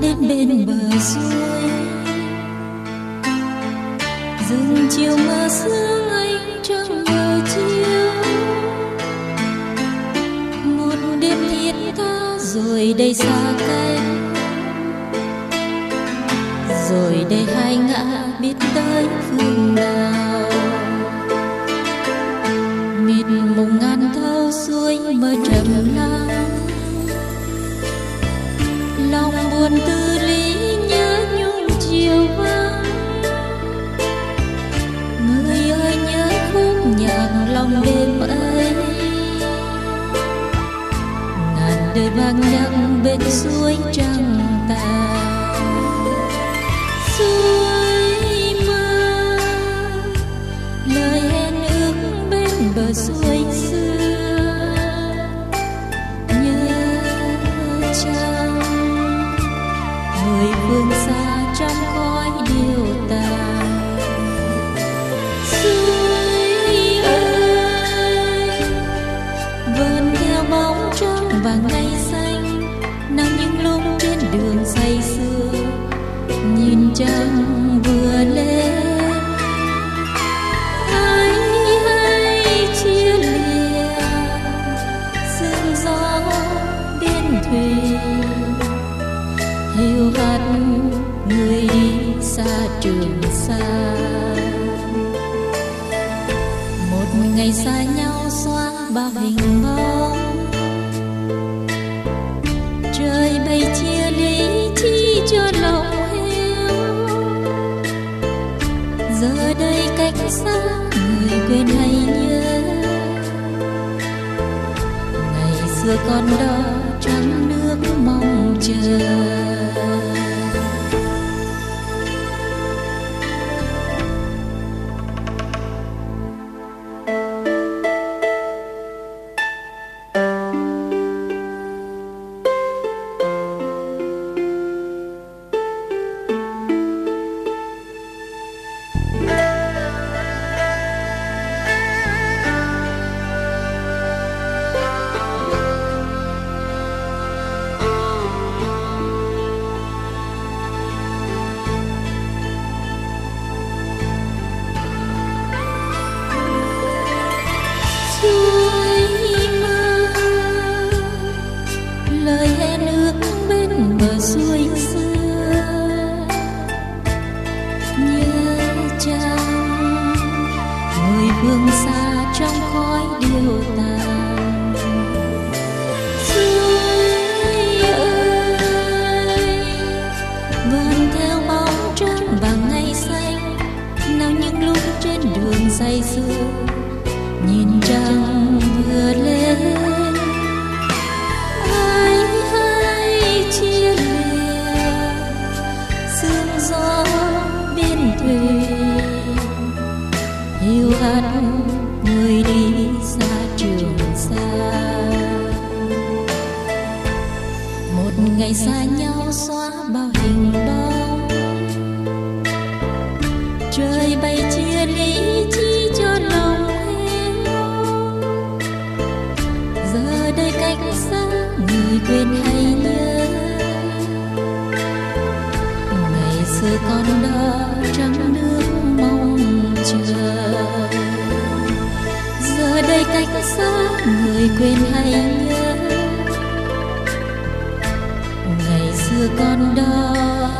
đến bên bờ suối, rừng chiều mơ sương ánh trăng mờ chiếu. Một đêm thiết tha rồi đây xa cách, rồi đây hai ngã biết tới phương nào. Mịt mùng ngàn thâu suối mơ trầm lắng, lòng buồn tư lý nhớ nhung chiều vắng. Người ơi nhớ khúc nhạc lòng đêm ấy, ngàn đời vang nhắc bên suối trăng tàn. Suối mơ lời hẹn ước bên bờ suối xưa, nhớ chăng người phương xa trong khói điêu tàn. Suối ơi vươn theo bóng trăng và ngày xanh, nào những lúc trên đường say sưa nhìn trăng vừa lên. Hãy chia lìa sương gió biên thuyền, hiu hắt người đi xa Trường Sa. Một ngày xa nhau xóa bao hình bóng, trời bay chia ly chi cho lòng heo. Giờ đây cách xa người quên hay nhớ, ngày xưa con đó trắng nước mong chờ. Lời hẹn ước bên bờ suối xưa, nhớ chăng người phương xa trong khói điêu tàn. Suối ơi vươn theo bóng trăng và ngày xanh, nào những lúc trên đường say sưa nhìn trăng vừa lên. Chia lìa sương gió biên thuyền, hiu hắt người đi xa Trường Sa. Một ngày xa nhau xóa bao hình bóng, trời bay chia ly chi cho lòng heo. Giờ đây cách xa người quên hay nhớ, xưa con đó trắng nước mong chờ. Giờ đây cách xa người quên hay nhớ, ngày xưa con đó